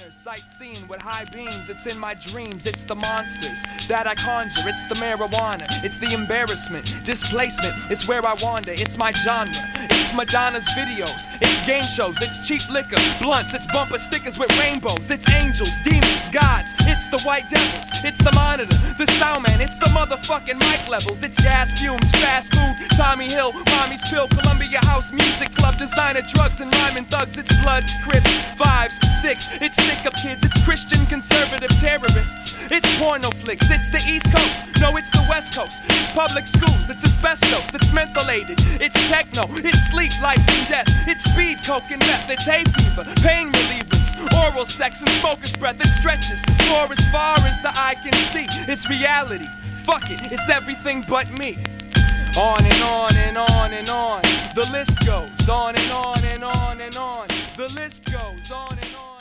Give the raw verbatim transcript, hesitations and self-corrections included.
corners, sightseeing with high beams. It's in my dreams, it's the monsters that I conjure. It's the marijuana, it's the embarrassment, displacement. It's where I wander, it's my genre. It's Madonna's videos, it's game shows, it's cheap liquor, blunts, it's bumper stickers with rainbows. It's angels, demons, gods, it's the white devils. It's the monitor, the sound man, it's the motherfucking mic levels. It's gas fumes, fast food, Tommy Hill, Mommy's Pill, Columbia House Music Club, designer drugs and rhyming thugs. It's Bloods, Crips, Fives, Six, it's stick-up kids, it's Christian conservative terrorists. It's porno flicks, it's the East Coast, no it's the West Coast. It's public schools, it's asbestos, it's mentholated, it's techno, it's sleep, life and death. It's speed, coke and meth, it's hay fever, pain relievers, oral sex and smoker's breath. It stretches for as far as the eye can see. It's reality, fuck it, it's everything but me. On and on and on and on, the list goes on and on and on and on. The list goes on and on.